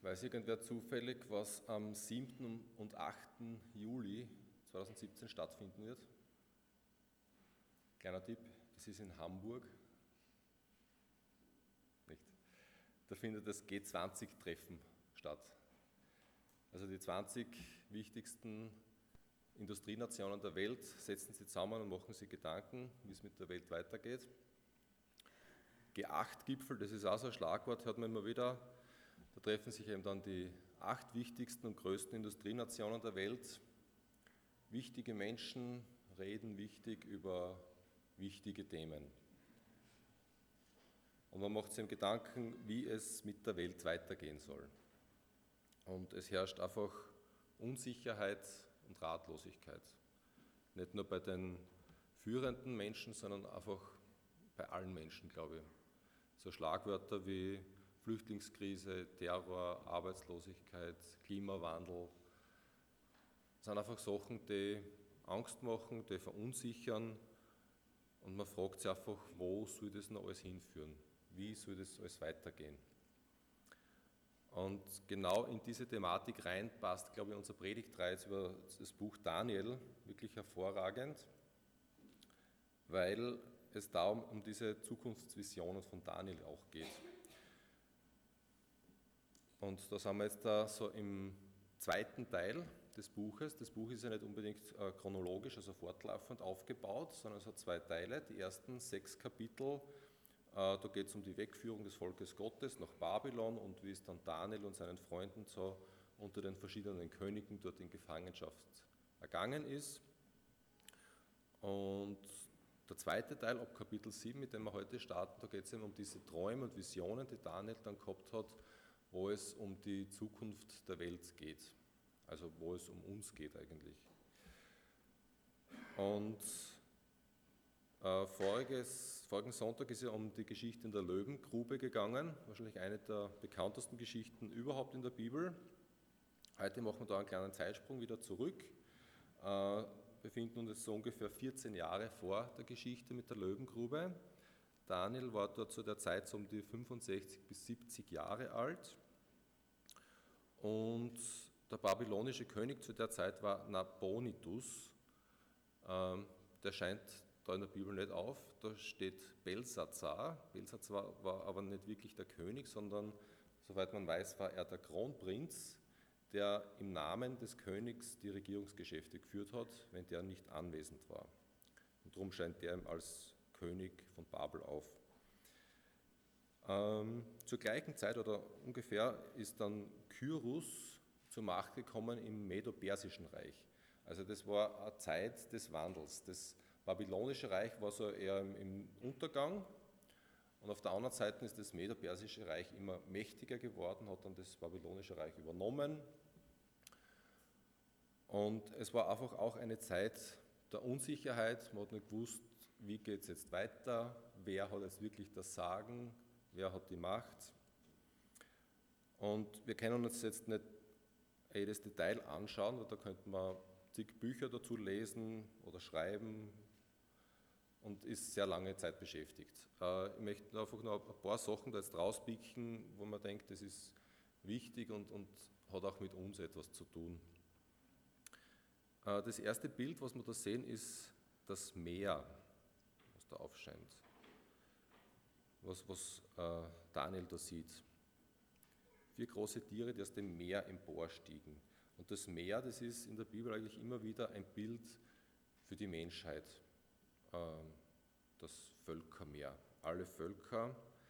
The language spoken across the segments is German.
Weiß irgendwer zufällig, was am 7. und 8. Juli 2017 stattfinden wird? Kleiner Tipp, das ist in Hamburg. Nicht. Da findet das G20-Treffen statt. Also die 20 wichtigsten Industrienationen der Welt setzen sich zusammen und machen sich Gedanken, wie es mit der Welt weitergeht. G8-Gipfel, das ist auch so ein Schlagwort, hört man immer wieder. Da treffen sich eben dann die 8 wichtigsten und größten Industrienationen der Welt. Wichtige Menschen reden wichtig über wichtige Themen. Und man macht sich eben Gedanken, wie es mit der Welt weitergehen soll. Und es herrscht einfach Unsicherheit und Ratlosigkeit. Nicht nur bei den führenden Menschen, sondern einfach bei allen Menschen, glaube ich. So Schlagwörter wie Flüchtlingskrise, Terror, Arbeitslosigkeit, Klimawandel, das sind einfach Sachen, die Angst machen, die verunsichern und man fragt sich einfach, wo soll das noch alles hinführen? Wie soll das alles weitergehen? Und genau in diese Thematik rein passt, glaube ich, unser Predigtreihe jetzt über das Buch Daniel wirklich hervorragend, weil es da um diese Zukunftsvisionen von Daniel auch geht. Und da sind wir jetzt da so im zweiten Teil des Buches. Das Buch ist ja nicht unbedingt chronologisch, also fortlaufend aufgebaut, sondern es hat 2 Teile. Die ersten 6 Kapitel, da geht es um die Wegführung des Volkes Gottes nach Babylon und wie es dann Daniel und seinen Freunden so unter den verschiedenen Königen dort in Gefangenschaft ergangen ist. Und der zweite Teil, ab Kapitel 7, mit dem wir heute starten, da geht es eben um diese Träume und Visionen, die Daniel dann gehabt hat, wo es um die Zukunft der Welt geht, also wo es um uns geht eigentlich. Und vorigen Sonntag ist ja um die Geschichte in der Löwengrube gegangen, wahrscheinlich eine der bekanntesten Geschichten überhaupt in der Bibel. Heute machen wir da einen kleinen Zeitsprung wieder zurück. Wir befinden uns jetzt so ungefähr 14 Jahre vor der Geschichte mit der Löwengrube. Daniel war dort zu der Zeit so um die 65 bis 70 Jahre alt und der babylonische König zu der Zeit war Nabonidus. Der scheint da in der Bibel nicht auf, da steht Belsatzar. Belsatzar war aber nicht wirklich der König, sondern, soweit man weiß, war er der Kronprinz, der im Namen des Königs die Regierungsgeschäfte geführt hat, wenn der nicht anwesend war. Und darum scheint der ihm als König von Babel auf. Zur gleichen Zeit oder ungefähr ist dann Kyrus zur Macht gekommen im Medo-Persischen Reich. Also das war eine Zeit des Wandels. Das babylonische Reich war so eher im Untergang und auf der anderen Seite ist das Medo-Persische Reich immer mächtiger geworden, hat dann das babylonische Reich übernommen. Und es war einfach auch eine Zeit der Unsicherheit, man hat nicht gewusst, wie geht es jetzt weiter, wer hat jetzt wirklich das Sagen, wer hat die Macht. Und wir können uns jetzt nicht jedes Detail anschauen, weil da könnte man zig Bücher dazu lesen oder schreiben und ist sehr lange Zeit beschäftigt. Ich möchte einfach noch ein paar Sachen da jetzt rauspicken, wo man denkt, das ist wichtig und hat auch mit uns etwas zu tun. Das erste Bild, was wir da sehen, ist das Meer, was da aufscheint, was Daniel da sieht. 4 große Tiere, die aus dem Meer emporstiegen. Und das Meer, das ist in der Bibel eigentlich immer wieder ein Bild für die Menschheit, das Völkermeer, alle Völker.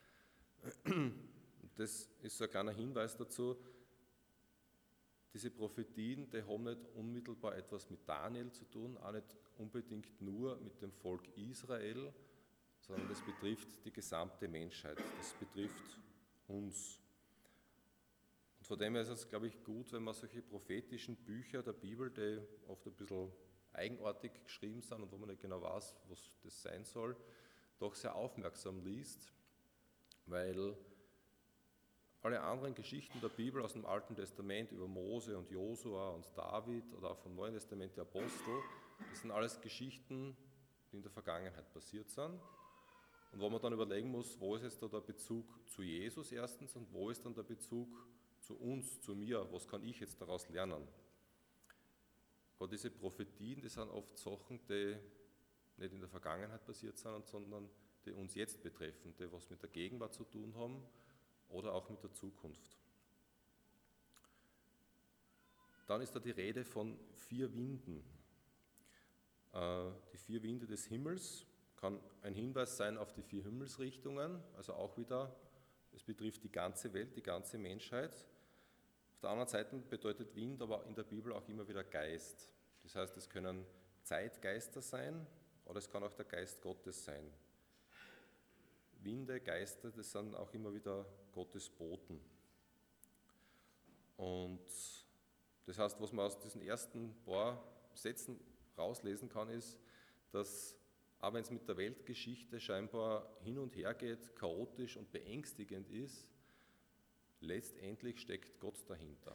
Das ist so ein kleiner Hinweis dazu, diese Prophetien, die haben nicht unmittelbar etwas mit Daniel zu tun, auch nicht unbedingt nur mit dem Volk Israel, sondern das betrifft die gesamte Menschheit, das betrifft uns. Und von dem her ist es, glaube ich, gut, wenn man solche prophetischen Bücher der Bibel, die oft ein bisschen eigenartig geschrieben sind und wo man nicht genau weiß, was das sein soll, doch sehr aufmerksam liest, weil alle anderen Geschichten der Bibel aus dem Alten Testament über Mose und Josua und David oder auch vom Neuen Testament die Apostel, das sind alles Geschichten, die in der Vergangenheit passiert sind und wo man dann überlegen muss, wo ist jetzt da der Bezug zu Jesus erstens und wo ist dann der Bezug zu uns, zu mir, was kann ich jetzt daraus lernen? Aber diese Prophetien, die sind oft Sachen, die nicht in der Vergangenheit passiert sind, sondern die uns jetzt betreffen, die was mit der Gegenwart zu tun haben oder auch mit der Zukunft. Dann ist da die Rede von 4 Winden. Die 4 Winde des Himmels kann ein Hinweis sein auf die 4 Himmelsrichtungen, also auch wieder, es betrifft die ganze Welt, die ganze Menschheit. Auf der anderen Seite bedeutet Wind aber in der Bibel auch immer wieder Geist. Das heißt, es können Zeitgeister sein oder es kann auch der Geist Gottes sein. Winde, Geister, das sind auch immer wieder Gottes Boten. Und das heißt, was man aus diesen ersten paar Sätzen rauslesen kann, ist, dass, auch wenn es mit der Weltgeschichte scheinbar hin und her geht, chaotisch und beängstigend ist, letztendlich steckt Gott dahinter.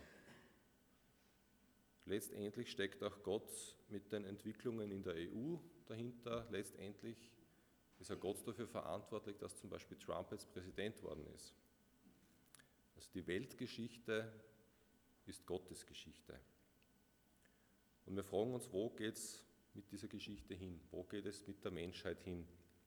Letztendlich steckt auch Gott mit den Entwicklungen in der EU dahinter. Letztendlich ist ja Gott dafür verantwortlich, dass zum Beispiel Trump jetzt Präsident geworden ist. Also die Weltgeschichte ist Gottes Geschichte. Und wir fragen uns, wo geht es mit dieser Geschichte hin? Wo geht es mit der Menschheit hin?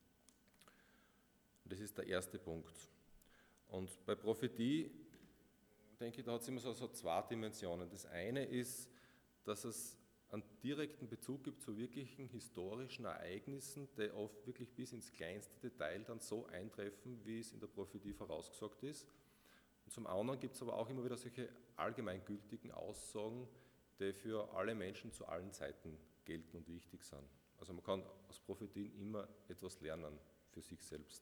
Und das ist der erste Punkt. Und bei Prophetie, denke ich, da hat es immer so 2 Dimensionen. Das eine ist, dass es einen direkten Bezug gibt zu wirklichen historischen Ereignissen, die oft wirklich bis ins kleinste Detail dann so eintreffen, wie es in der Prophetie vorausgesagt ist. Und zum anderen gibt es aber auch immer wieder solche allgemeingültigen Aussagen, die für alle Menschen zu allen Zeiten gelten und wichtig sind. Also man kann aus Prophetien immer etwas lernen für sich selbst.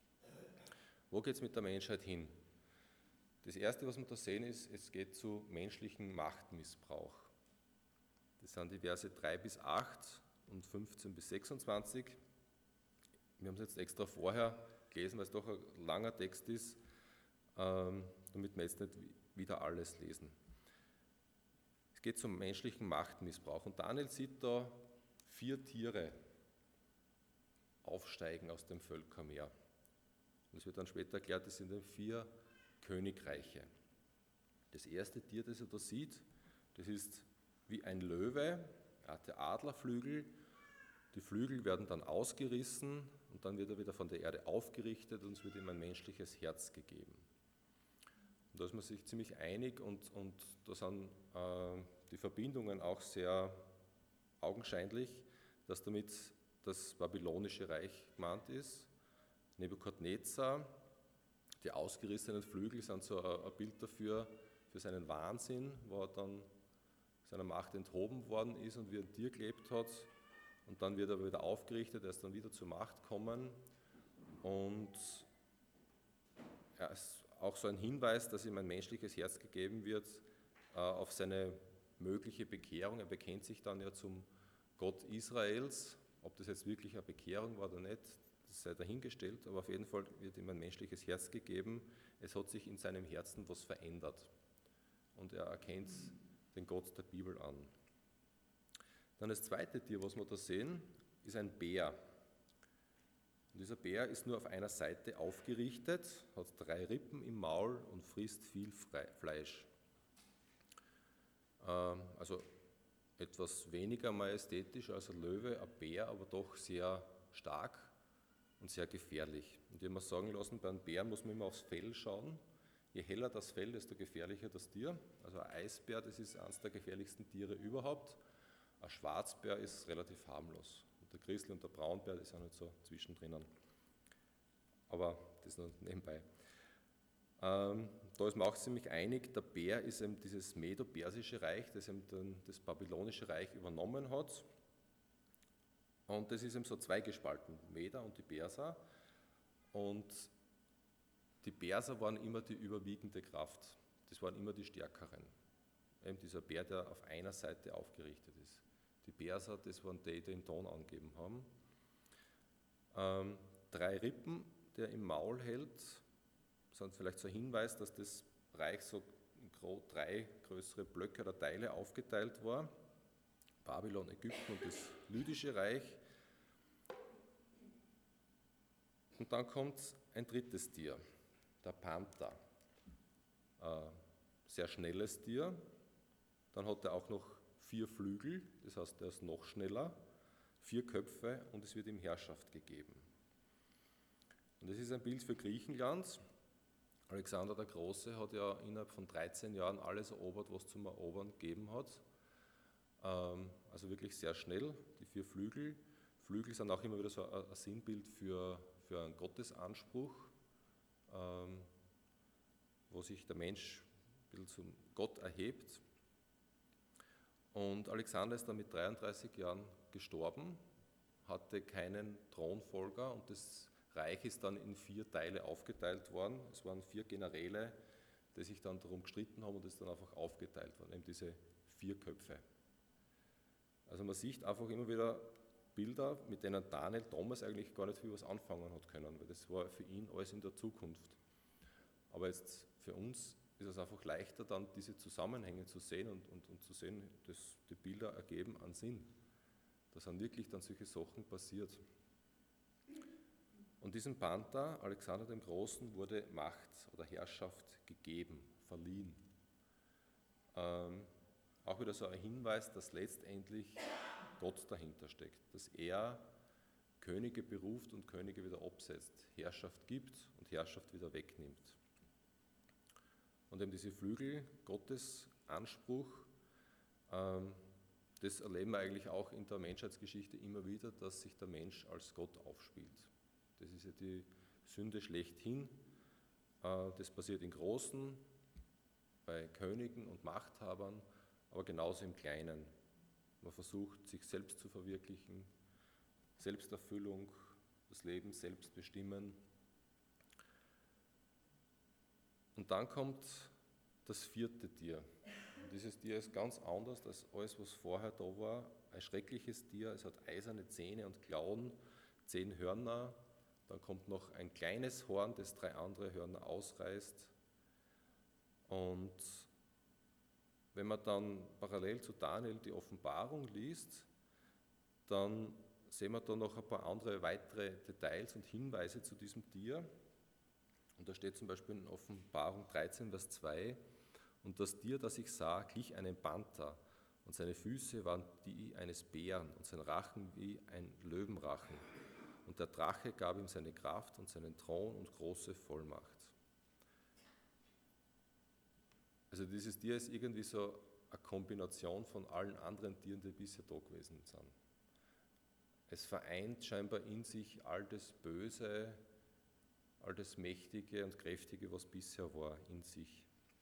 Wo geht es mit der Menschheit hin? Das Erste, was wir da sehen, ist, es geht zu menschlichem Machtmissbrauch. Das sind die Verse 3 bis 8 und 15 bis 26. Wir haben es jetzt extra vorher gelesen, weil es doch ein langer Text ist, damit wir jetzt nicht wieder alles lesen. Es geht zum menschlichen Machtmissbrauch. Und Daniel sieht da 4 Tiere aufsteigen aus dem Völkermeer. Und es wird dann später erklärt, das sind dann 4 Königreiche. Das erste Tier, das er da sieht, das ist wie ein Löwe, er hatte Adlerflügel. Die Flügel werden dann ausgerissen und dann wird er wieder von der Erde aufgerichtet und es wird ihm ein menschliches Herz gegeben. Und da ist man sich ziemlich einig und da sind die Verbindungen auch sehr augenscheinlich, dass damit das babylonische Reich gemeint ist. Nebukadnezar, die ausgerissenen Flügel sind so ein Bild dafür, für seinen Wahnsinn, wo er dann seiner Macht enthoben worden ist und wie ein Tier gelebt hat. Und dann wird er wieder aufgerichtet, er ist dann wieder zur Macht gekommen. Und er ist auch so ein Hinweis, dass ihm ein menschliches Herz gegeben wird auf seine mögliche Bekehrung. Er bekennt sich dann ja zum Gott Israels. Ob das jetzt wirklich eine Bekehrung war oder nicht, das sei dahingestellt, aber auf jeden Fall wird ihm ein menschliches Herz gegeben. Es hat sich in seinem Herzen was verändert. Und er erkennt den Gott der Bibel an. Dann das zweite Tier, was wir da sehen, ist ein Bär. Und dieser Bär ist nur auf einer Seite aufgerichtet, hat 3 Rippen im Maul und frisst viel Fleisch. Also etwas weniger majestätisch als ein Löwe, ein Bär, aber doch sehr stark und sehr gefährlich. Und ich habe mir sagen lassen, bei einem Bären muss man immer aufs Fell schauen. Je heller das Fell, desto gefährlicher das Tier. Also ein Eisbär, das ist eines der gefährlichsten Tiere überhaupt. Ein Schwarzbär ist relativ harmlos. Und der Grizzly und der Braunbär, die sind halt so zwischendrin. Aber das nur nebenbei. Da ist man auch ziemlich einig, der Bär ist eben dieses Medo-Persische Reich, das eben dann das Babylonische Reich übernommen hat. Und das ist eben so zweigespalten, Meder und die Perser. Und die Perser waren immer die überwiegende Kraft. Das waren immer die Stärkeren. Eben dieser Bär, der auf einer Seite aufgerichtet ist. Die Perser, das waren die den Ton angegeben haben. 3 Rippen, die er im Maul hält, sind vielleicht so ein Hinweis, dass das Reich so in 3 größere Blöcke oder Teile aufgeteilt war. Babylon, Ägypten und das Lydische Reich. Und dann kommt ein drittes Tier, der Panther. sehr schnelles Tier. Dann hat er auch noch 4 Flügel, das heißt, er ist noch schneller, 4 Köpfe und es wird ihm Herrschaft gegeben. Und das ist ein Bild für Griechenland. Alexander der Große hat ja innerhalb von 13 Jahren alles erobert, was es zum Erobern gegeben hat. Also wirklich sehr schnell, die 4 Flügel. Flügel sind auch immer wieder so ein Sinnbild für einen Gottesanspruch, wo sich der Mensch ein bisschen zum Gott erhebt. Und Alexander ist dann mit 33 Jahren gestorben, hatte keinen Thronfolger und das Reich ist dann in 4 Teile aufgeteilt worden. Es waren 4 Generäle, die sich dann darum gestritten haben und es ist dann einfach aufgeteilt worden, eben diese 4 Köpfe. Also man sieht einfach immer wieder Bilder, mit denen Daniel damals eigentlich gar nicht viel was anfangen hat können, weil das war für ihn alles in der Zukunft. Aber jetzt für uns ist es einfach leichter, dann diese Zusammenhänge zu sehen und zu sehen, dass die Bilder ergeben an Sinn. Da sind wirklich dann solche Sachen passiert. Und diesem Panther, Alexander dem Großen, wurde Macht oder Herrschaft gegeben, verliehen. Auch wieder so ein Hinweis, dass letztendlich Gott dahinter steckt, dass er Könige beruft und Könige wieder absetzt, Herrschaft gibt und Herrschaft wieder wegnimmt. Und eben diese Flügel, Gottes Anspruch, das erleben wir eigentlich auch in der Menschheitsgeschichte immer wieder, dass sich der Mensch als Gott aufspielt. Das ist ja die Sünde schlechthin. Das passiert im Großen, bei Königen und Machthabern, aber genauso im Kleinen. Man versucht, sich selbst zu verwirklichen, Selbsterfüllung, das Leben selbst bestimmen. Und dann kommt das 4. Tier. Und dieses Tier ist ganz anders als alles, was vorher da war. Ein schreckliches Tier, es hat eiserne Zähne und Klauen, 10 Hörner. Dann kommt noch ein kleines Horn, das 3 andere Hörner ausreißt. Und wenn man dann parallel zu Daniel die Offenbarung liest, dann sehen wir da noch ein paar andere weitere Details und Hinweise zu diesem Tier. Und da steht zum Beispiel in Offenbarung 13, Vers 2, und das Tier, das ich sah, glich einem Panther, und seine Füße waren die eines Bären und sein Rachen wie ein Löwenrachen. Und der Drache gab ihm seine Kraft und seinen Thron und große Vollmacht. Also dieses Tier ist irgendwie so eine Kombination von allen anderen Tieren, die bisher da gewesen sind. Es vereint scheinbar in sich all das Böse, all das Mächtige und Kräftige, was bisher war, in sich.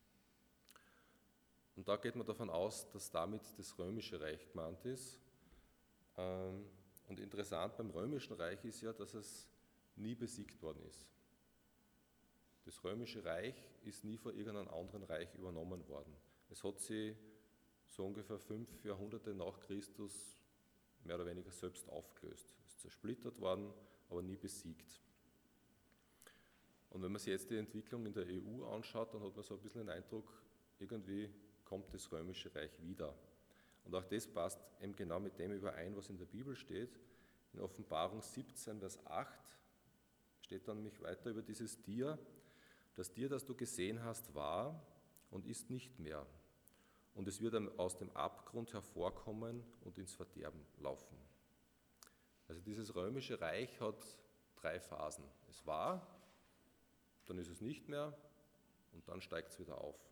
Und da geht man davon aus, dass damit das Römische Reich gemeint ist. Und interessant beim Römischen Reich ist ja, dass es nie besiegt worden ist. Das Römische Reich ist nie von irgendeinem anderen Reich übernommen worden. Es hat sich so ungefähr 5 Jahrhunderte nach Christus mehr oder weniger selbst aufgelöst. Es ist zersplittert worden, aber nie besiegt. Und wenn man sich jetzt die Entwicklung in der EU anschaut, dann hat man so ein bisschen den Eindruck, irgendwie kommt das Römische Reich wieder. Und auch das passt eben genau mit dem überein, was in der Bibel steht. In Offenbarung 17, Vers 8 steht dann nämlich weiter über dieses Tier. Das Tier, das du gesehen hast, war und ist nicht mehr. Und es wird aus dem Abgrund hervorkommen und ins Verderben laufen. Also dieses Römische Reich hat 3 Phasen. Es war, dann ist es nicht mehr und dann steigt es wieder auf.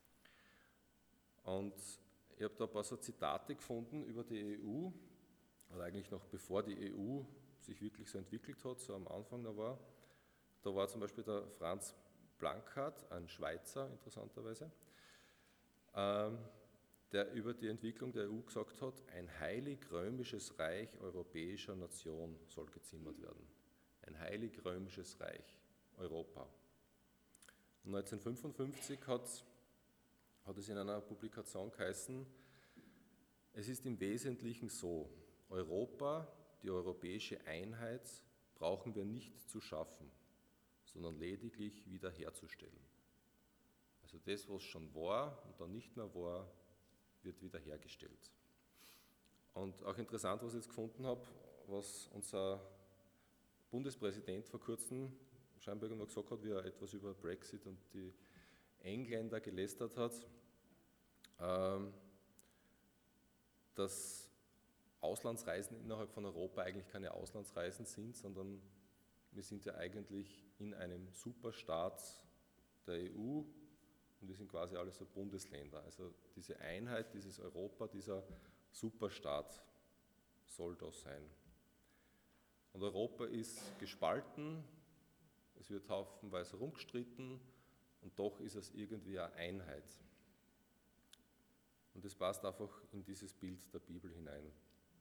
Und ich habe da ein paar so Zitate gefunden über die EU, oder eigentlich noch bevor die EU sich wirklich so entwickelt hat, so am Anfang da war. Da war zum Beispiel der Franz Plankart, ein Schweizer interessanterweise, der über die Entwicklung der EU gesagt hat, ein heilig-römisches Reich europäischer Nation soll gezimmert werden. Ein heilig-römisches Reich, Europa. Und 1955 hat es in einer Publikation geheißen, es ist im Wesentlichen so, Europa, die europäische Einheit, brauchen wir nicht zu schaffen, sondern lediglich wiederherzustellen. Also das, was schon war und dann nicht mehr war, wird wiederhergestellt. Und auch interessant, was ich jetzt gefunden habe, was unser Bundespräsident vor kurzem scheinbar irgendwann gesagt hat, wie er etwas über Brexit und die Engländer gelästert hat, dass Auslandsreisen innerhalb von Europa eigentlich keine Auslandsreisen sind, sondern wir sind ja eigentlich in einem Superstaat der EU und wir sind quasi alle so Bundesländer. Also diese Einheit, dieses Europa, dieser Superstaat soll das sein. Und Europa ist gespalten, es wird haufenweise rumgestritten und doch ist es irgendwie eine Einheit. Und das passt einfach in dieses Bild der Bibel hinein.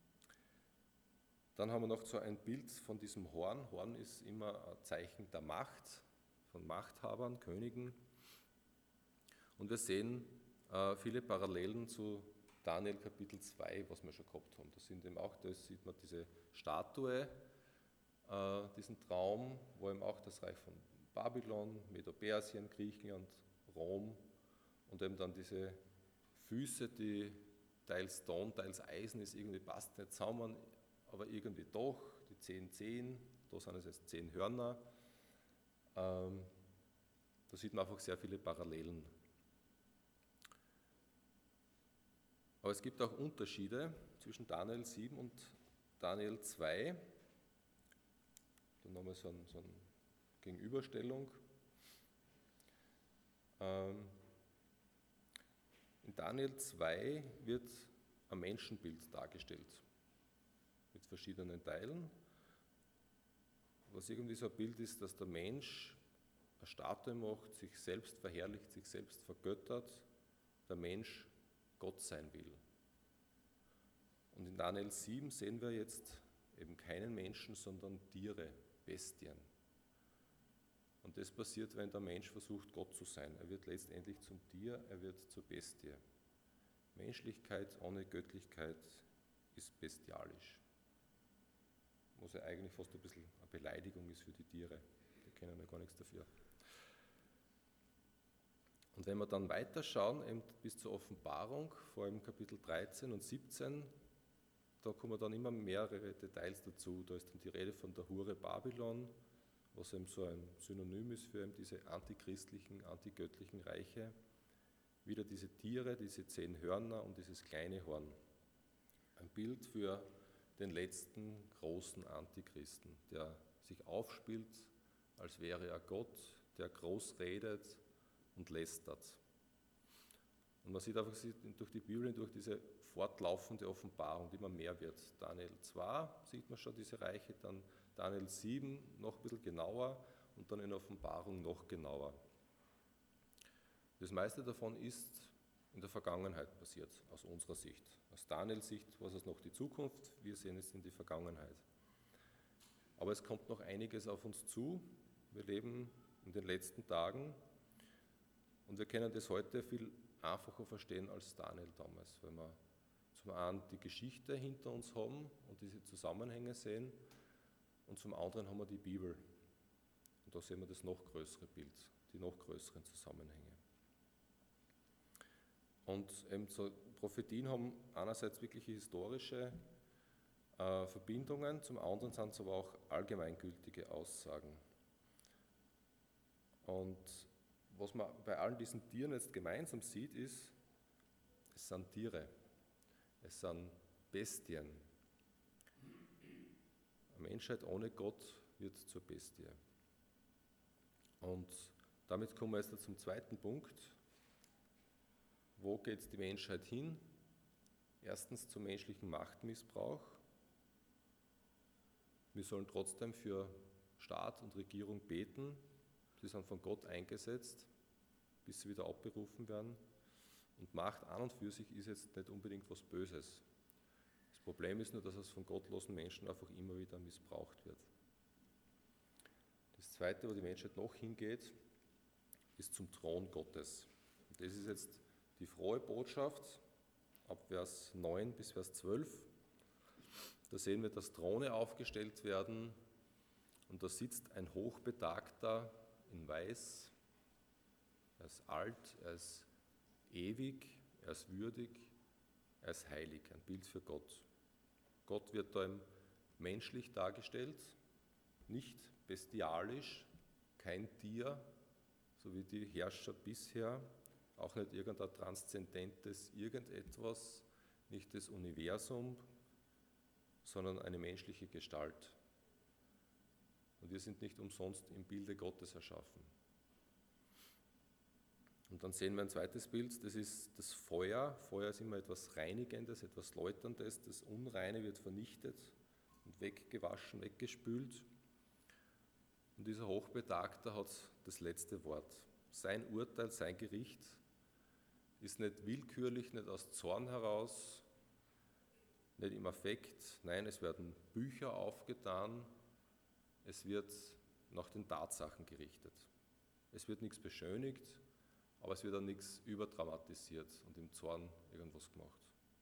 Dann haben wir noch so ein Bild von diesem Horn. Horn ist immer ein Zeichen der Macht, von Machthabern, Königen. Und wir sehen viele Parallelen zu Daniel Kapitel 2, was wir schon gehabt haben. Da sieht man diese Statue, diesen Traum, wo eben auch das Reich von Babylon, Medo-Persien, Griechenland, Rom und eben dann diese Füße, die teils Ton, teils Eisen ist, irgendwie passt nicht zusammen, aber irgendwie doch, die 10 Zehen, da sind es jetzt 10 Hörner. Da sieht man einfach sehr viele Parallelen. Aber es gibt auch Unterschiede zwischen Daniel 7 und Daniel 2. Dann nochmal so eine Gegenüberstellung. In Daniel 2 wird ein Menschenbild dargestellt, mit verschiedenen Teilen. Was irgendwie so ein Bild ist, dass der Mensch eine Statue macht, sich selbst verherrlicht, sich selbst vergöttert, der Mensch Gott sein will. Und in Daniel 7 sehen wir jetzt eben keinen Menschen, sondern Tiere, Bestien. Und das passiert, wenn der Mensch versucht, Gott zu sein. Er wird letztendlich zum Tier, er wird zur Bestie. Menschlichkeit ohne Göttlichkeit ist bestialisch. Was ja eigentlich fast ein bisschen eine Beleidigung ist für die Tiere. Die können ja gar nichts dafür. Und wenn wir dann weiterschauen, eben bis zur Offenbarung, vor allem Kapitel 13 und 17, da kommen dann immer mehrere Details dazu. Da ist dann die Rede von der Hure Babylon, was eben so ein Synonym ist für eben diese antichristlichen, antigöttlichen Reiche. Wieder diese Tiere, diese 10 Hörner und dieses kleine Horn. Ein Bild für den letzten großen Antichristen, der sich aufspielt, als wäre er Gott, der groß redet und lästert. Und man sieht einfach durch die Bibel, durch diese fortlaufende Offenbarung, die immer mehr wird. Daniel 2 sieht man schon diese Reiche, dann Daniel 7 noch ein bisschen genauer und dann in Offenbarung noch genauer. Das meiste davon ist in der Vergangenheit passiert, aus unserer Sicht. Aus Daniels Sicht war es noch die Zukunft, wir sehen es in die Vergangenheit. Aber es kommt noch einiges auf uns zu. Wir leben in den letzten Tagen und wir können das heute viel einfacher verstehen als Daniel damals, weil wir zum einen die Geschichte hinter uns haben und diese Zusammenhänge sehen und zum anderen haben wir die Bibel. Und da sehen wir das noch größere Bild, die noch größeren Zusammenhänge. Und eben so Prophetien haben einerseits wirkliche historische Verbindungen, zum anderen sind es aber auch allgemeingültige Aussagen. Und was man bei allen diesen Tieren jetzt gemeinsam sieht, ist, es sind Tiere, es sind Bestien. Eine Menschheit ohne Gott wird zur Bestie. Und damit kommen wir jetzt zum zweiten Punkt. Wo geht die Menschheit hin? Erstens zum menschlichen Machtmissbrauch. Wir sollen trotzdem für Staat und Regierung beten. Sie sind von Gott eingesetzt, bis sie wieder abberufen werden. Und Macht an und für sich ist jetzt nicht unbedingt was Böses. Das Problem ist nur, dass es von gottlosen Menschen einfach immer wieder missbraucht wird. Das Zweite, wo die Menschheit noch hingeht, ist zum Thron Gottes. Und das ist jetzt die frohe Botschaft, ab Vers 9 bis Vers 12. Da sehen wir, dass Throne aufgestellt werden und da sitzt ein Hochbetagter in Weiß. Er ist alt, er ist ewig, er ist würdig, er ist heilig, ein Bild für Gott. Gott wird da menschlich dargestellt, nicht bestialisch, kein Tier, so wie die Herrscher bisher, auch nicht irgendein transzendentes Irgendetwas, nicht das Universum, sondern eine menschliche Gestalt. Und wir sind nicht umsonst im Bilde Gottes erschaffen. Und dann sehen wir ein zweites Bild, das ist das Feuer. Feuer ist immer etwas Reinigendes, etwas Läuterndes. Das Unreine wird vernichtet und weggewaschen, weggespült. Und dieser Hochbetagte hat das letzte Wort. Sein Urteil, sein Gericht ist nicht willkürlich, nicht aus Zorn heraus, nicht im Affekt. Nein, es werden Bücher aufgetan, es wird nach den Tatsachen gerichtet. Es wird nichts beschönigt, aber es wird auch nichts überdramatisiert und im Zorn irgendwas gemacht.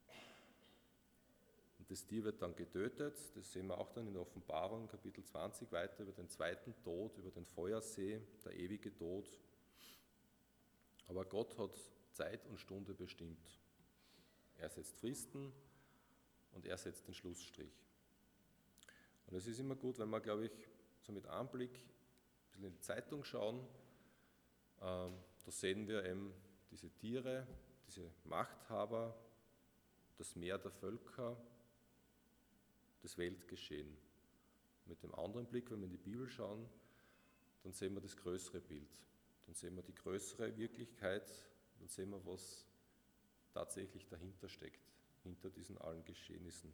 Und das Tier wird dann getötet, das sehen wir auch dann in der Offenbarung, Kapitel 20 weiter, über den zweiten Tod, über den Feuersee, der ewige Tod. Aber Gott hat Zeit und Stunde bestimmt. Er setzt Fristen und er setzt den Schlussstrich. Und es ist immer gut, wenn wir, glaube ich, so mit Anblick ein bisschen in die Zeitung schauen. Da sehen wir eben diese Tiere, diese Machthaber, das Meer der Völker, das Weltgeschehen. Mit dem anderen Blick, wenn wir in die Bibel schauen, dann sehen wir das größere Bild. Dann sehen wir die größere Wirklichkeit, dann sehen wir, was tatsächlich dahinter steckt, hinter diesen allen Geschehnissen.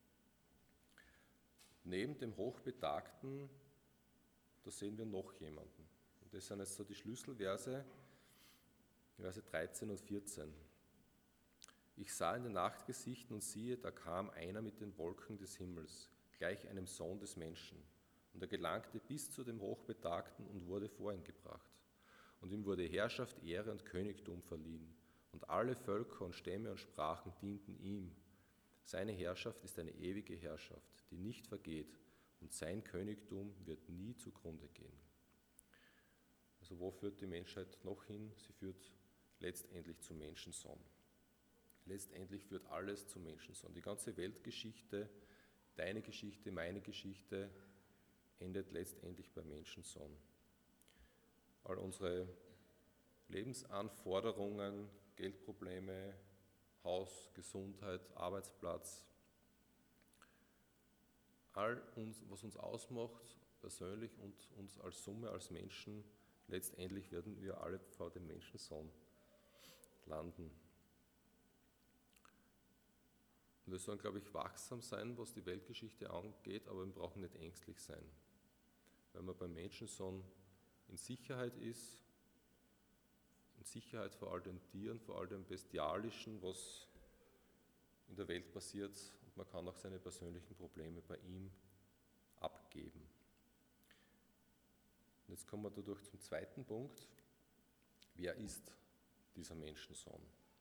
Neben dem Hochbetagten, da sehen wir noch jemanden. Und das sind jetzt so die Schlüsselverse, Verse 13 und 14. Ich sah in der Nacht Gesichten und siehe, da kam einer mit den Wolken des Himmels, gleich einem Sohn des Menschen. Und er gelangte bis zu dem Hochbetagten und wurde vor ihn gebracht. Und ihm wurde Herrschaft, Ehre und Königtum verliehen. Und alle Völker und Stämme und Sprachen dienten ihm. Seine Herrschaft ist eine ewige Herrschaft, die nicht vergeht, und sein Königtum wird nie zugrunde gehen. Also wo führt die Menschheit noch hin? Sie führt letztendlich zum Menschensohn. Letztendlich führt alles zum Menschensohn. Die ganze Weltgeschichte, deine Geschichte, meine Geschichte, endet letztendlich beim Menschensohn. All unsere Lebensanforderungen, Geldprobleme, Haus, Gesundheit, Arbeitsplatz, all uns, was uns ausmacht, persönlich und uns als Summe, als Menschen, letztendlich werden wir alle vor dem Menschensohn landen. Wir sollen, glaube ich, wachsam sein, was die Weltgeschichte angeht, aber wir brauchen nicht ängstlich sein. Wenn man beim Menschensohn in Sicherheit ist, in Sicherheit vor all den Tieren, vor all dem Bestialischen, was in der Welt passiert, und man kann auch seine persönlichen Probleme bei ihm abgeben. Und jetzt kommen wir dadurch zum zweiten Punkt. Wer ist dieser Menschensohn?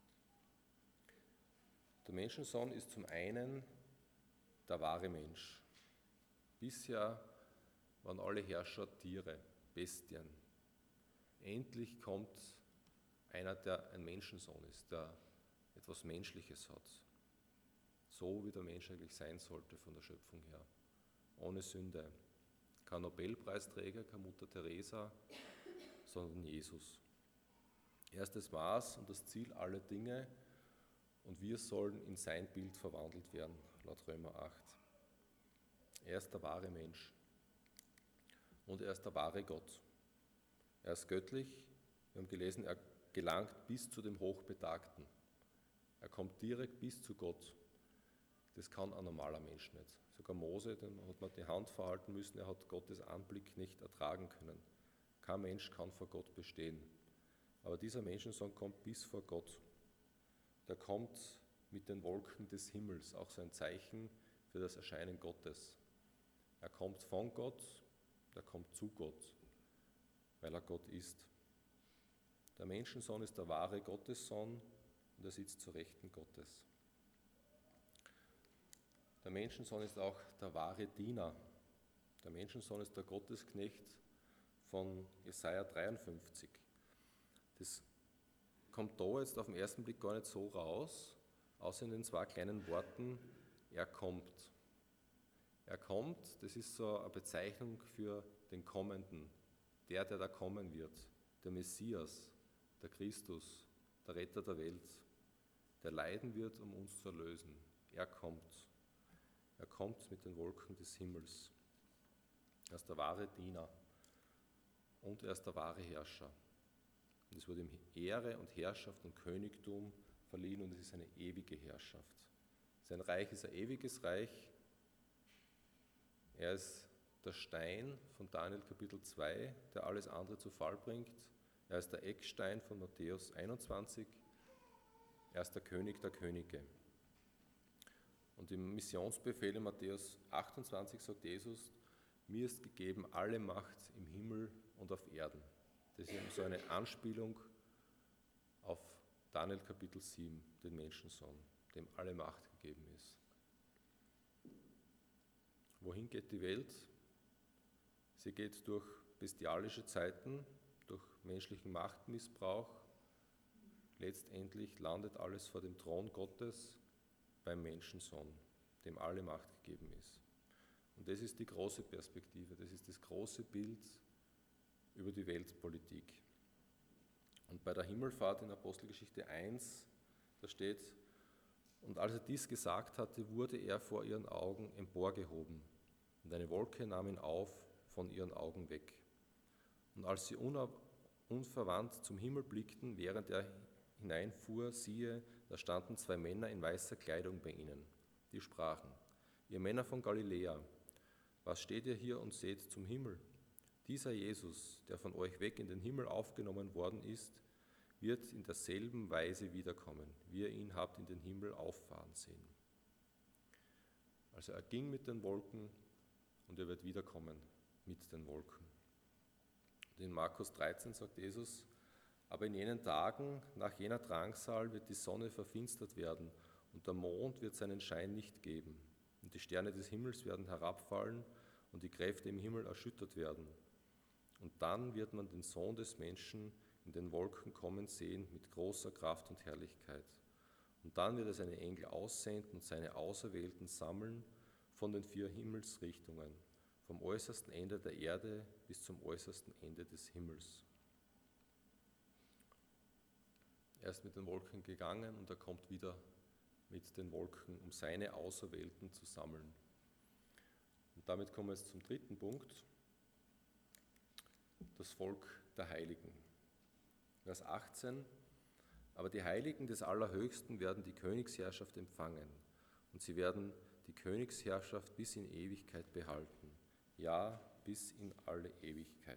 Der Menschensohn ist zum einen der wahre Mensch. Bisher waren alle Herrscher Tiere, Bestien. Endlich kommt einer, der ein Menschensohn ist, der etwas Menschliches hat. So wie der Mensch eigentlich sein sollte von der Schöpfung her. Ohne Sünde. Kein Nobelpreisträger, keine Mutter Teresa, sondern Jesus. Er ist das Maß und das Ziel aller Dinge und wir sollen in sein Bild verwandelt werden, laut Römer 8. Er ist der wahre Mensch und er ist der wahre Gott. Er ist göttlich, wir haben gelesen, er gelangt bis zu dem Hochbetagten. Er kommt direkt bis zu Gott. Das kann ein normaler Mensch nicht. Sogar Mose, dem hat man die Hand verhalten müssen, er hat Gottes Anblick nicht ertragen können. Kein Mensch kann vor Gott bestehen. Aber dieser Menschensohn kommt bis vor Gott. Der kommt mit den Wolken des Himmels, auch so ein Zeichen für das Erscheinen Gottes. Er kommt von Gott, er kommt zu Gott, weil er Gott ist. Der Menschensohn ist der wahre Gottessohn und er sitzt zur Rechten Gottes. Der Menschensohn ist auch der wahre Diener. Der Menschensohn ist der Gottesknecht von Jesaja 53. Das kommt da jetzt auf den ersten Blick gar nicht so raus, außer in den zwei kleinen Worten, er kommt. Er kommt, das ist so eine Bezeichnung für den Kommenden, der da kommen wird. der Messias, der Christus, der Retter der Welt, der leiden wird, um uns zu erlösen. Er kommt. Er kommt mit den Wolken des Himmels. Er ist der wahre Diener und er ist der wahre Herrscher. Und es wurde ihm Ehre und Herrschaft und Königtum verliehen und es ist eine ewige Herrschaft. Sein Reich ist ein ewiges Reich. Er ist der Stein von Daniel Kapitel 2, der alles andere zu Fall bringt. Er ist der Eckstein von Matthäus 21. Er ist der König der Könige. Und im Missionsbefehl in Matthäus 28 sagt Jesus, mir ist gegeben alle Macht im Himmel und auf Erden. Das ist eben so eine Anspielung auf Daniel Kapitel 7, den Menschensohn, dem alle Macht gegeben ist. Wohin geht die Welt? Sie geht durch bestialische Zeiten, durch menschlichen Machtmissbrauch. Letztendlich landet alles vor dem Thron Gottes beim Menschensohn, dem alle Macht gegeben ist. Und das ist die große Perspektive, das ist das große Bild über die Weltpolitik. Und bei der Himmelfahrt in Apostelgeschichte 1, da steht, und als er dies gesagt hatte, wurde er vor ihren Augen emporgehoben, und eine Wolke nahm ihn auf von ihren Augen weg. Und als sie unverwandt zum Himmel blickten, während er hineinfuhr, siehe, da standen zwei Männer in weißer Kleidung bei ihnen. Die sprachen, ihr Männer von Galiläa, was steht ihr hier und seht zum Himmel? Dieser Jesus, der von euch weg in den Himmel aufgenommen worden ist, wird in derselben Weise wiederkommen, wie ihr ihn habt in den Himmel auffahren sehen. Also er ging mit den Wolken und er wird wiederkommen mit den Wolken. Und in Markus 13 sagt Jesus, aber in jenen Tagen, nach jener Drangsal, wird die Sonne verfinstert werden und der Mond wird seinen Schein nicht geben. Und die Sterne des Himmels werden herabfallen und die Kräfte im Himmel erschüttert werden. Und dann wird man den Sohn des Menschen in den Wolken kommen sehen mit großer Kraft und Herrlichkeit. Und dann wird er seine Engel aussenden und seine Auserwählten sammeln von den 4 Himmelsrichtungen, vom äußersten Ende der Erde bis zum äußersten Ende des Himmels. Er ist mit den Wolken gegangen und er kommt wieder mit den Wolken, um seine Auserwählten zu sammeln. Und damit kommen wir jetzt zum 3. Punkt, das Volk der Heiligen. Vers 18, aber die Heiligen des Allerhöchsten werden die Königsherrschaft empfangen und sie werden die Königsherrschaft bis in Ewigkeit behalten, ja, bis in alle Ewigkeit.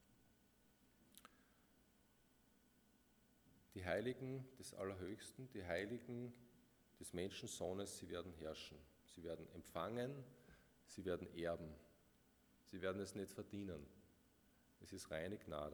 Die Heiligen des Allerhöchsten, die Heiligen des Menschensohnes, sie werden herrschen, sie werden empfangen, sie werden erben, sie werden es nicht verdienen. Es ist reine Gnade.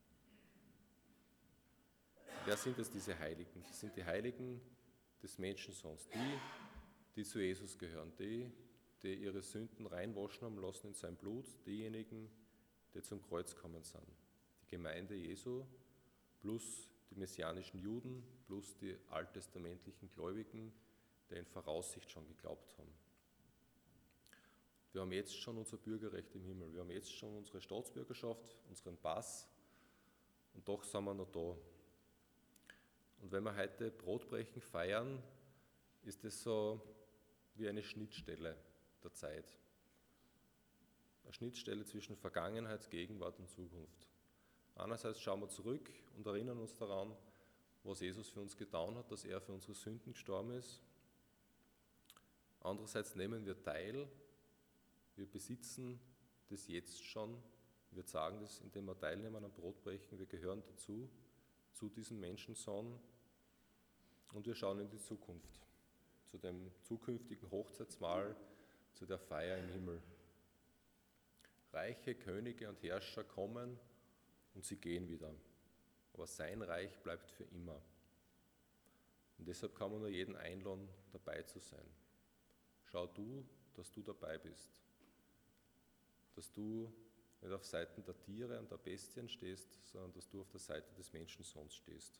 Wer sind es, diese Heiligen? Das sind die Heiligen des Menschensohns, die zu Jesus gehören, die ihre Sünden reinwaschen haben lassen in sein Blut, diejenigen, die zum Kreuz kommen sind. Die Gemeinde Jesu plus die messianischen Juden plus die alttestamentlichen Gläubigen, die in Voraussicht schon geglaubt haben. Wir haben jetzt schon unser Bürgerrecht im Himmel, wir haben jetzt schon unsere Staatsbürgerschaft, unseren Pass und doch sind wir noch da. Und wenn wir heute Brotbrechen feiern, ist es so wie eine Schnittstelle der Zeit. Eine Schnittstelle zwischen Vergangenheit, Gegenwart und Zukunft. Einerseits schauen wir zurück und erinnern uns daran, was Jesus für uns getan hat, dass er für unsere Sünden gestorben ist. Andererseits nehmen wir teil, wir besitzen das jetzt schon. Wir sagen das, indem wir teilnehmen am Brotbrechen, wir gehören dazu, zu diesem Menschensohn. Und wir schauen in die Zukunft, zu dem zukünftigen Hochzeitsmahl, zu der Feier im Himmel. Reiche Könige und Herrscher kommen und sie gehen wieder. Aber sein Reich bleibt für immer. Und deshalb kann man nur jeden einladen, dabei zu sein. Schau du, dass du dabei bist. Dass du nicht auf Seiten der Tiere und der Bestien stehst, sondern dass du auf der Seite des Menschensohns stehst.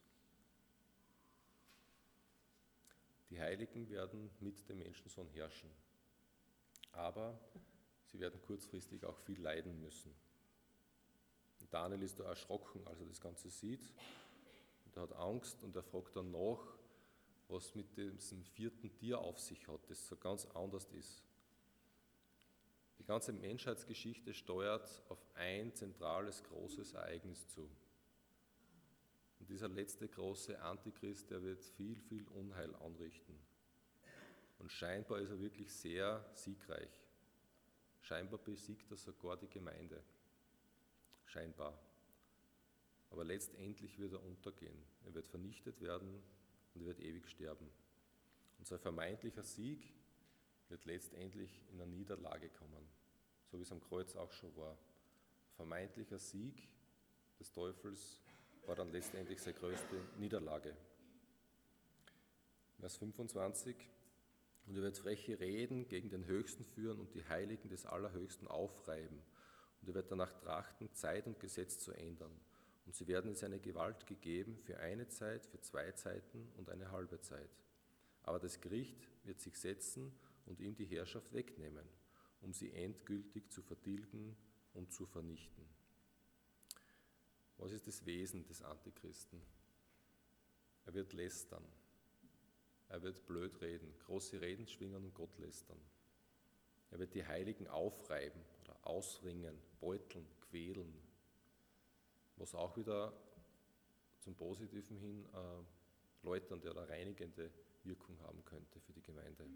Die Heiligen werden mit dem Menschensohn herrschen. Aber sie werden kurzfristig auch viel leiden müssen. Daniel ist da erschrocken, als er das Ganze sieht. Und er hat Angst und er fragt dann nach, was mit diesem vierten Tier auf sich hat, das so ganz anders ist. Die ganze Menschheitsgeschichte steuert auf ein zentrales, großes Ereignis zu. Und dieser letzte große Antichrist, der wird viel, viel Unheil anrichten. Und scheinbar ist er wirklich sehr siegreich. Scheinbar besiegt er sogar die Gemeinde. Scheinbar. Aber letztendlich wird er untergehen. Er wird vernichtet werden und er wird ewig sterben. Und sein vermeintlicher Sieg wird letztendlich in eine Niederlage kommen, so wie es am Kreuz auch schon war. Vermeintlicher Sieg des Teufels war dann letztendlich seine größte Niederlage. Vers 25: Und er wird freche Reden gegen den Höchsten führen und die Heiligen des Allerhöchsten aufreiben. Und er wird danach trachten, Zeit und Gesetz zu ändern. Und sie werden in seine Gewalt gegeben für eine Zeit, für 2 Zeiten und eine halbe Zeit. Aber das Gericht wird sich setzen und ihm die Herrschaft wegnehmen, um sie endgültig zu vertilgen und zu vernichten. Was ist das Wesen des Antichristen? Er wird lästern. Er wird blöd reden, große Reden schwingen und Gott lästern. Er wird die Heiligen aufreiben oder ausringen, beuteln, quälen, was auch wieder zum Positiven hin läuternde oder reinigende Wirkung haben könnte für die Gemeinde.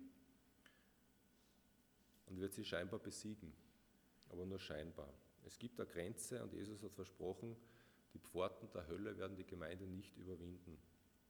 Und wird sie scheinbar besiegen, aber nur scheinbar. Es gibt eine Grenze und Jesus hat versprochen, die Pforten der Hölle werden die Gemeinde nicht überwinden.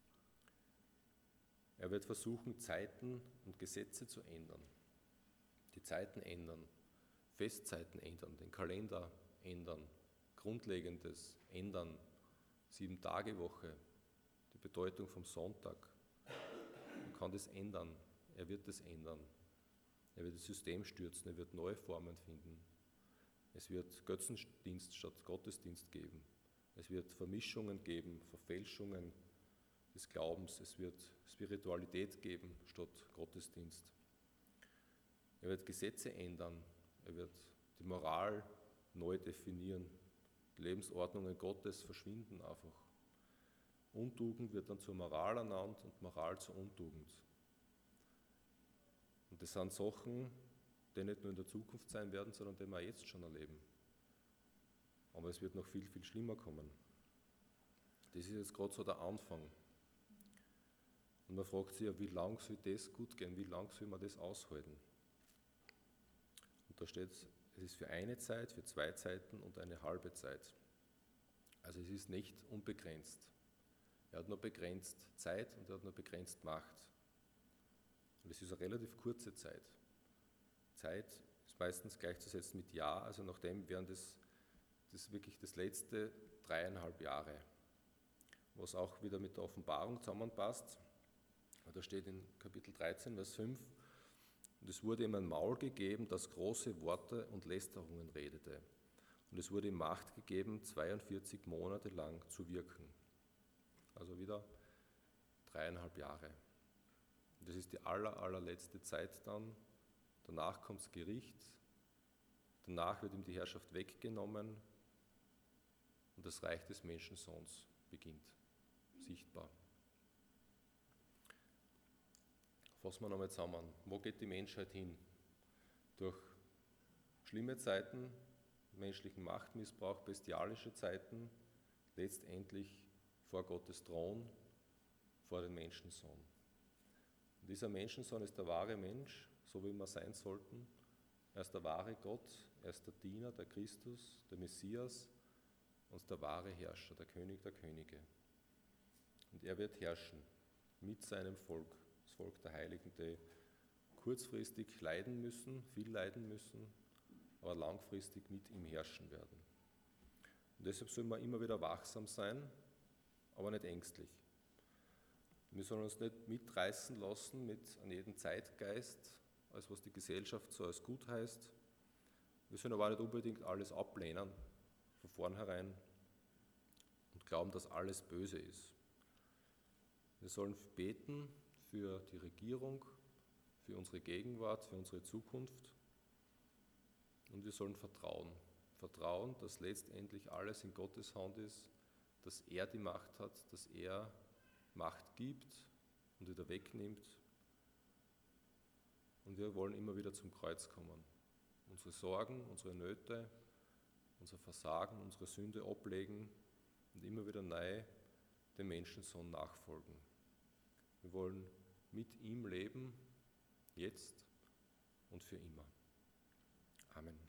Er wird versuchen, Zeiten und Gesetze zu ändern, die Zeiten ändern, Festzeiten ändern, den Kalender ändern, Grundlegendes ändern, 7-Tage-Woche, die Bedeutung vom Sonntag. Man kann das ändern, er wird das ändern. Er wird das System stürzen, er wird neue Formen finden. Es wird Götzendienst statt Gottesdienst geben. Es wird Vermischungen geben, Verfälschungen des Glaubens. Es wird Spiritualität geben statt Gottesdienst. Er wird Gesetze ändern. Er wird die Moral neu definieren. Die Lebensordnungen Gottes verschwinden einfach. Untugend wird dann zur Moral ernannt und Moral zur Untugend. Und das sind Sachen, die nicht nur in der Zukunft sein werden, sondern die wir jetzt schon erleben. Aber es wird noch viel, viel schlimmer kommen. Das ist jetzt gerade so der Anfang. Und man fragt sich ja, wie lange soll das gut gehen? Wie lange soll man das aushalten? Und da steht, es ist für eine Zeit, für 2 Zeiten und eine halbe Zeit. Also es ist nicht unbegrenzt. Er hat nur begrenzt Zeit und er hat nur begrenzt Macht. Und es ist eine relativ kurze Zeit. Zeit ist meistens gleichzusetzen mit Jahr, also nachdem wären das wirklich das letzte 3,5 Jahre, was auch wieder mit der Offenbarung zusammenpasst. Da steht in Kapitel 13, Vers 5, und es wurde ihm ein Maul gegeben, das große Worte und Lästerungen redete. Und es wurde ihm Macht gegeben, 42 Monate lang zu wirken. Also wieder 3,5 Jahre. Und das ist die allerletzte Zeit dann. Danach kommt das Gericht. Danach wird ihm die Herrschaft weggenommen. Und das Reich des Menschensohns beginnt. Sichtbar. Fassen wir nochmal zusammen. Wo geht die Menschheit hin? Durch schlimme Zeiten, menschlichen Machtmissbrauch, bestialische Zeiten, letztendlich vor Gottes Thron, vor den Menschensohn. Und dieser Menschensohn ist der wahre Mensch, so wie wir sein sollten. Er ist der wahre Gott, er ist der Diener, der Christus, der Messias und der wahre Herrscher, der König der Könige. Und er wird herrschen mit seinem Volk, das Volk der Heiligen, die kurzfristig leiden müssen, viel leiden müssen, aber langfristig mit ihm herrschen werden. Und deshalb sollen wir immer wieder wachsam sein, aber nicht ängstlich. Wir sollen uns nicht mitreißen lassen mit an jedem Zeitgeist, als was die Gesellschaft so als gut heißt. Wir sollen aber auch nicht unbedingt alles ablehnen, von vornherein, und glauben, dass alles böse ist. Wir sollen beten für die Regierung, für unsere Gegenwart, für unsere Zukunft, und wir sollen vertrauen Vertrauen, dass letztendlich alles in Gottes Hand ist, dass er die Macht hat, dass er Macht gibt und wieder wegnimmt. Und wir wollen immer wieder zum Kreuz kommen. Unsere Sorgen, unsere Nöte, unser Versagen, unsere Sünde ablegen und immer wieder neu dem Menschensohn nachfolgen. Wir wollen mit ihm leben, jetzt und für immer. Amen.